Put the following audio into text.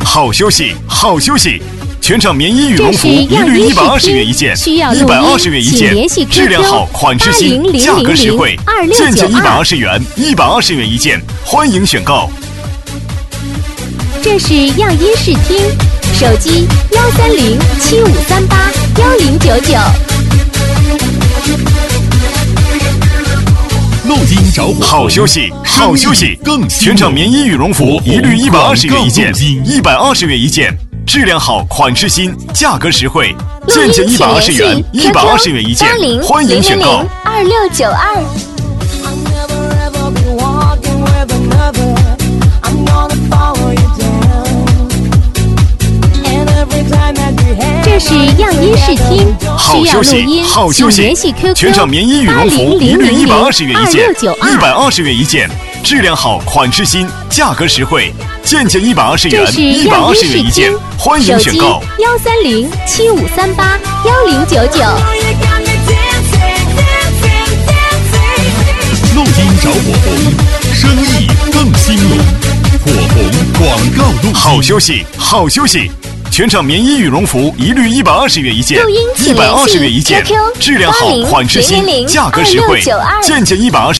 好休息，好休息。全场棉衣羽绒服一律120元一件，120元一件，质量好，款式新，价格实惠，件件120元，120元一件，欢迎选购。 这是样衣试听，手机13075381099。 漏金着火， 好休息，好休息。全场棉衣羽绒服一律120元一件，120元一件。质量好，款式新，价格实惠，件件120元，120元一件，欢迎选购。 2692。这是样衣试听， 好休息，好休息。全场棉衣羽绒服一律120元一件，120元一件，质量好，款式新，价格实惠，件件120元，120元一件，欢迎选购。 13075381099。 漏金着火红，生意更兴隆。火红广告路。 好休息，好休息。全场棉衣羽绒服一律120元一件，120元一件，质量好，款式新，价格实惠，件件120。